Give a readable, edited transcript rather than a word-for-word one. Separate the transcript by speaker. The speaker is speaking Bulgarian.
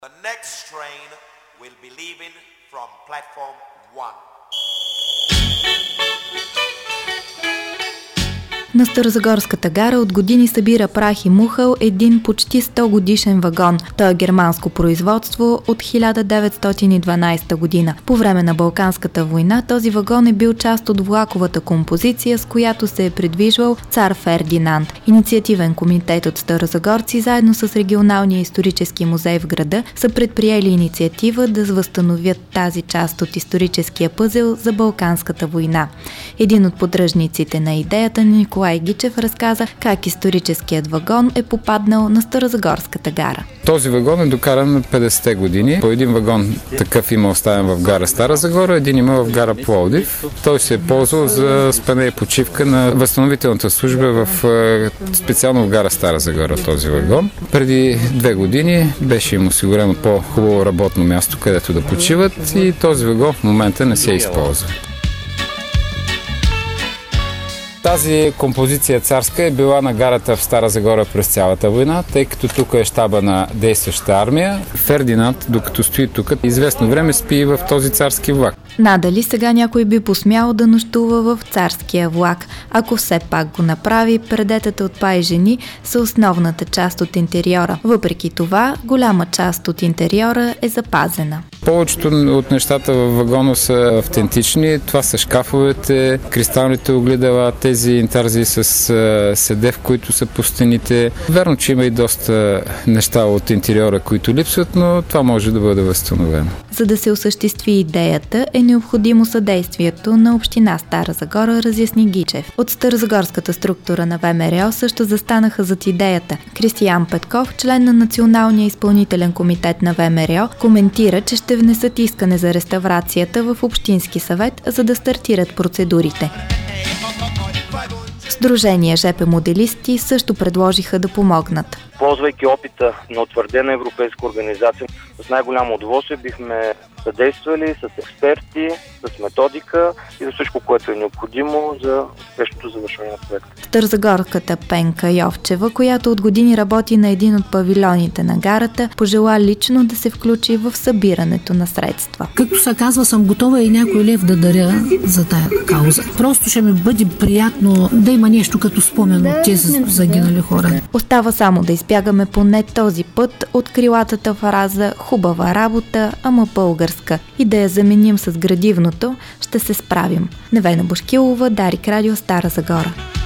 Speaker 1: The next train will be leaving from platform 1.
Speaker 2: На Старозагорската гара от години събира прах и мухъл един почти 100 годишен вагон. Той е германско производство от 1912 година. По време на Балканската война този вагон е бил част от влаковата композиция, с която се е придвижвал цар Фердинанд. Инициативен комитет от старозагорци заедно с регионалния исторически музей в града са предприели инициатива да възстановят тази част от историческия пъзел за Балканската война. Един от поддръжниците на идеята, Николай Гичев, разказа как историческият вагон е попаднал на Старозагорската гара.
Speaker 3: Този вагон е докаран на 50-те години. По един вагон такъв има оставен в гара Стара Загора, един има в гара Пловдив. Той се е ползвал за спане и почивка на възстановителната служба специално в гара Стара Загора този вагон. Преди 2 години беше им осигурено по-хубаво работно място, където да почиват, и този вагон в момента не се използва. Тази композиция царска е била на гарата в Стара Загора през цялата война, тъй като тук е щаба на действащата армия. Фердинанд, докато стои тук, известно време спи в този царски влак.
Speaker 2: Надали сега някой би посмял да нощува в царския влак. Ако все пак го направи, предетата от пай жени са основната част от интериора. Въпреки това, голяма част от интериора е запазена.
Speaker 3: Повечето от нещата във вагона са автентични. Това са шкафовете, кристалните огледала, тези интарзи с седев, които са по стените. Верно, че има и доста неща от интериора, които липсват, но това може да бъде възстановено.
Speaker 2: За да се осъществи идеята, е необходимо съдействието на община Стара Загора, разясни Гичев. От старозагорската структура на ВМРО също застанаха зад идеята. Кристиян Петков, член на Националния изпълнителен комитет на ВМРО, коментира, че ще внесат искане за реставрацията в Общински съвет, за да стартират процедурите. Сдружение ЖП моделисти също предложиха да помогнат.
Speaker 4: Ползвайки опита на утвърдена европейска организация, с най-голямо удоволствие бихме съдействали с експерти, с методика и за всичко, което е необходимо за успешното завършване на проекта.
Speaker 2: Старозагорката Пенка Йовчева, която от години работи на един от павилионите на гарата, пожела лично да се включи в събирането на средства.
Speaker 5: Както се казва, съм готова и някой лев да даря за тая кауза. Просто ще ми бъде приятно да има нещо като спомен от тези загинали хора.
Speaker 2: Остава само да избягаме поне този път от крилатата фраза "хубава работа, ама българска", и да я заменим с градивното "ще се справим". Невена Бошкилова, Дарик Радио, Стара Загора.